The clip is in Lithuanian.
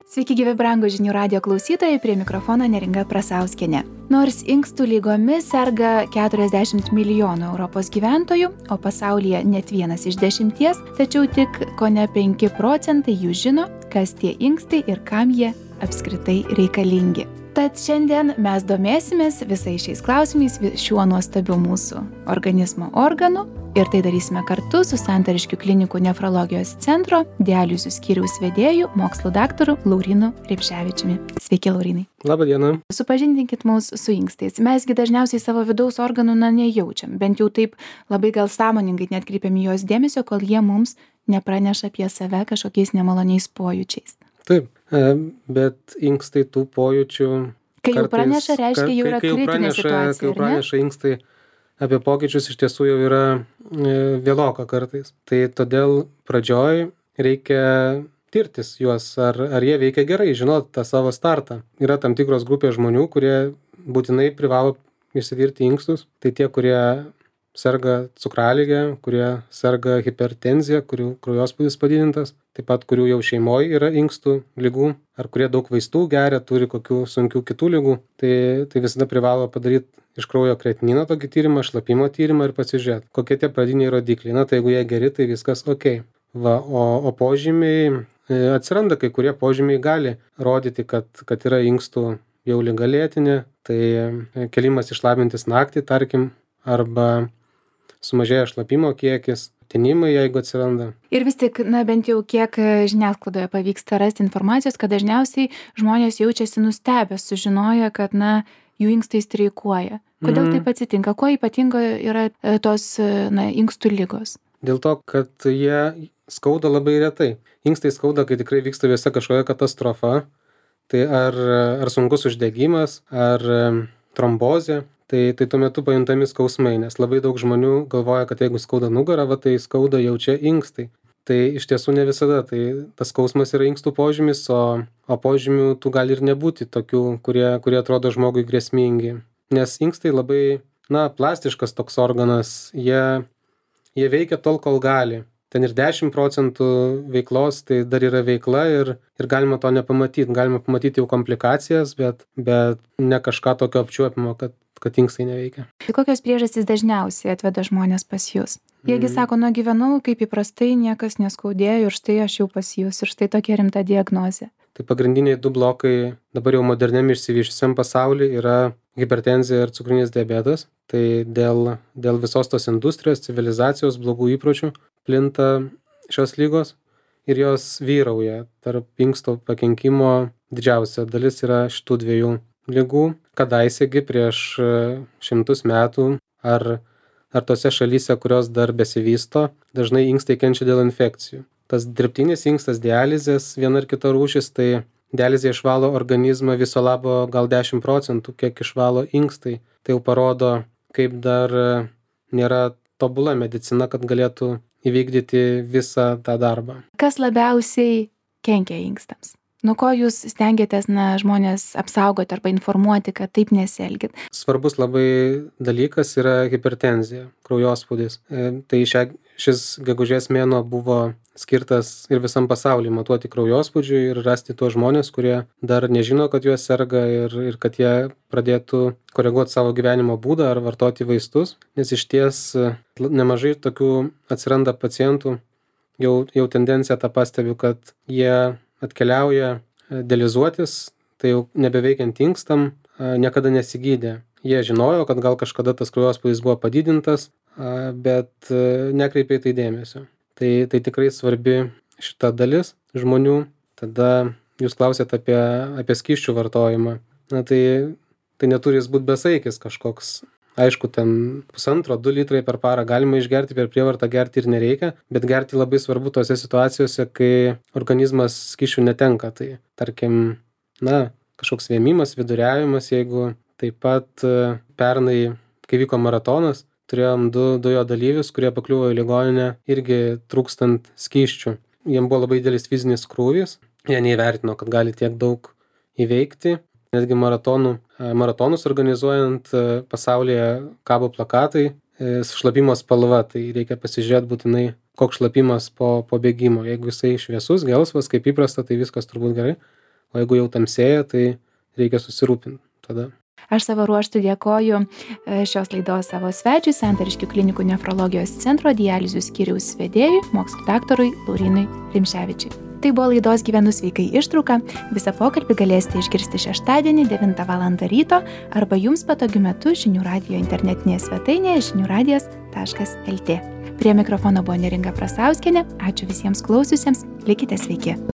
Sveiki gyvi brangūs žinių radijo klausytojai, prie mikrofono Neringa Prasauskienė. Nors inkstų lygomis serga 40 milijonų Europos gyventojų, o pasaulyje net 1 iš 10, tačiau tik kone 5 procentai jų žino, kas tie inkstai ir kam jie apskritai reikalingi. Tad šiandien mes domėsimės visais šiais klausimais šiuo nuostabiu mūsų organizmo organu ir tai darysime kartu su Santariškių klinikų nefrologijos centro dializių skyriaus vedėju, mokslo daktaru Laurynu Ripševičiumi. Sveiki, Laurynai. Labą dieną. Supažindinkit mus su inkstais. Mesgi dažniausiai savo vidaus organų nejaučiam, bent jau taip labai gal sąmoningai neatkreipiam į juos dėmesio, kol jie mums nepraneša apie save kažkokiais nemaloniais pojūčiais. Taip, bet inkstai tų pojūčių... Kai jau praneša, reiškia, jau yra kritinė situacija, kai jau praneša inkstai apie pokyčius, iš tiesų jau yra vėloka kartais. Tai todėl pradžioj reikia tirtis juos, ar jie veikia gerai, žinot tą savo startą. Yra tam tikros grupės žmonių, kurie būtinai privalo išsitirti inkstus. Tai tie, kurie serga cukralige, kurie serga hipertenzija, kurių kraujospūdis padidintas, taip pat kurių jau šeimoje yra inkstų ligų, ar kurie daug vaistų geria, turi kokių sunkių kitų ligų, tai visada privalo padaryti iš kraujo kreatinino tokį tyrimą, šlapimo tyrimą ir pasižiūrėti, kokie tie pradiniai rodikliai. Na, tai jeigu jie geri, tai viskas ok. O požymiai, atsiranda kai kurie požymiai gali rodyti, kad yra inkstų jau liga lėtinė, tai kėlimas išlabintis naktį, tarkim, arba sumažėja šlapimo kiekis, tinimai, jeigu atsiranda. Ir vis tik, bent jau kiek žiniasklaidoje pavyksta rasti informacijos, kad dažniausiai žmonės jaučiasi nustebę, sužinoję, kad, jų inkstai streikuoja. Kodėl taip atsitinka? Kuo ypatingo yra tos, inkstų ligos? Dėl to, kad jie skauda labai retai. Inkstai skauda, kai tikrai vyksta visa kažkokia katastrofa. Tai ar sunkus uždegimas, ar trombozė. Tai tuo metu pajuntami skausmai, nes labai daug žmonių galvoja, kad jeigu skauda nugarą, tai skauda jaučia inkstai. Tai iš tiesų ne visada, tai tas skausmas yra inkstų požymis, o požymių tų gali ir nebūti tokių, kurie atrodo žmogui grėsmingi. Nes inkstai labai, plastiškas toks organas, jie veikia tol, kol gali. Ten ir 10 procentų veiklos, tai dar yra veikla ir galima to nepamatyti. Galima pamatyti jau komplikacijas, bet ne kažką tokio apčiuopimo, kad inkstai neveikia. Tai kokios priežastys dažniausiai atveda žmonės pas jūs? Jiegi sako, gyvenau kaip įprastai, niekas neskaudėjo ir štai aš jau pas jūs ir štai tokia rimta diagnozė. Tai pagrindiniai 2 blokai dabar jau moderniam išsivysčiusiam pasauly yra hipertenzija ir cukrinis diabetas. Tai dėl visos tos industrijos, civilizacijos, blogų įpročių plinta šios lygos ir jos vyrauja. Tarp inkstų pakenkimo didžiausia dalis yra šitų 2 ligų. Kadaisegi prieš 100 metų ar tose šalyse, kurios dar besivysto, dažnai inkstai kenčia dėl infekcijų. Tas dirbtinis inkstas dializės, viena ar kita rūšis, tai dializė išvalo organizmą viso labo gal 10 procentų, kiek išvalo inkstai. Tai jau parodo, kaip dar nėra tobula medicina, kad galėtų įvykdyti visą tą darbą. Kas labiausiai kenkia inkstams? Nuo ko jūs stengiatės žmonės apsaugoti arba informuoti, kad taip nesielgit? Svarbus labai dalykas yra hipertenzija, kraujospūdis. Tai šis gegužės mėnuo buvo skirtas ir visam pasauliu matuoti kraujospūdžiui ir rasti tuos žmonės, kurie dar nežino, kad juos serga ir kad jie pradėtų koreguoti savo gyvenimo būdą ar vartoti vaistus. Nes iš ties nemažai tokių atsiranda pacientų, jau tendencija tą pastebiu, kad jie atkeliauja dializuotis, tai jau nebeveikiant inkstam, niekada nesigydė. Jie žinojo, kad gal kažkada tas kraujospūdis buvo padidintas, bet nekreipė į tai dėmesio. Tai tikrai svarbi šita dalis žmonių. Tada jūs klausėt apie skysčių vartojimą. Tai neturi jis būti besaikis kažkoks. Aišku, ten 1,5–2 litrai per parą galima išgerti, per prievartą gerti ir nereikia, bet gerti labai svarbu tose situacijose, kai organizmas skysčių netenka. Tai tarkim, kažkoks vėmimas, viduriavimas, jeigu taip pat pernai, kai vyko maratonas, turėjom 2 jo dalyvius, kurie pakliuvo į ligoninę irgi trūkstant skysčių. Jiem buvo labai didelis fizinis krūvis, jie neįvertino, kad gali tiek daug įveikti. Netgi maratonus organizuojant pasaulyje kabo plakatai su šlapimo spalva, tai reikia pasižiūrėti būtinai, koks šlapimas po bėgimo. Jeigu jisai šviesus, gelsvas, kaip įprasta, tai viskas turbūt gerai. o jeigu jau tamsėja, tai reikia susirūpinti tada. Aš savo ruoštų dėkoju šios laidos savo svečiui, Santariškių klinikų nefrologijos centro dializių skyriaus vedėjui, mokslų daktarui Laurynui Rimševičiui. Tai buvo laidos Gyvenu sveikai ištrauka. Visą pokalbį galėsite išgirsti šeštadienį 9 val. Ryto arba jums patogiu metu žinių radijo internetinėje svetainėje žiniųradijas.lt. Prie mikrofono buvo Neringa Prasauskienė. Ačiū visiems klausiusiems. Likite sveiki.